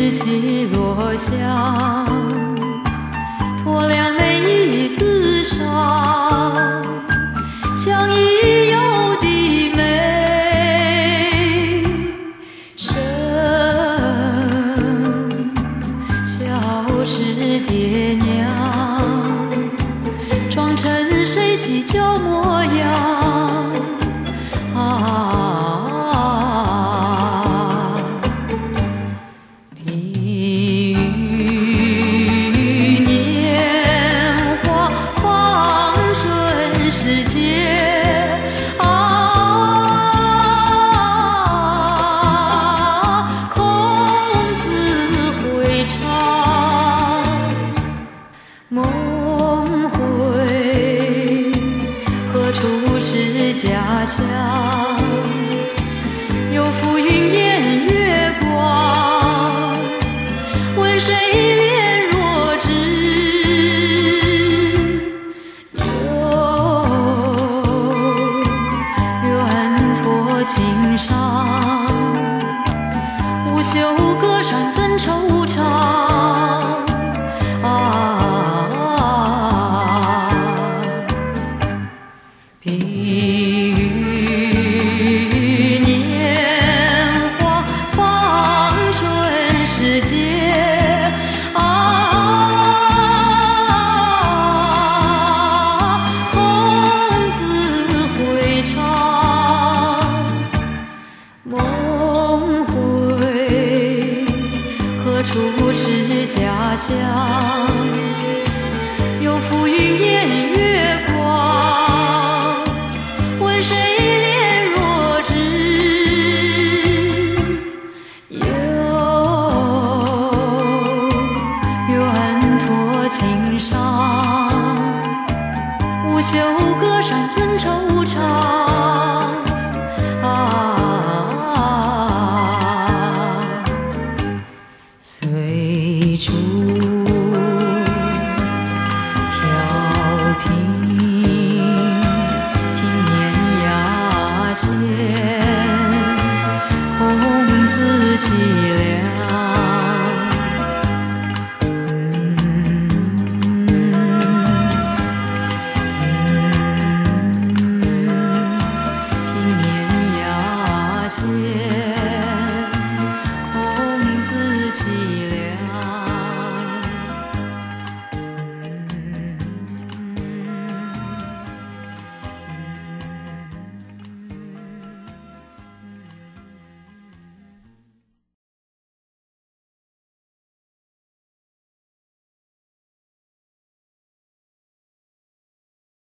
拾起落香，托两泪一字上，相依有的美声，小时爹娘装成谁喜脚模样。世界孔子会唱梦回，何处是家乡？有浮云掩月光，问谁怜若只？情伤，无休隔山怎惆怅？比喻年华，黄春时节。孔子会唱梦回，何处是家乡？有浮云掩月光，问谁怜若只？有远托情伤，无休隔山怎惆怅？随处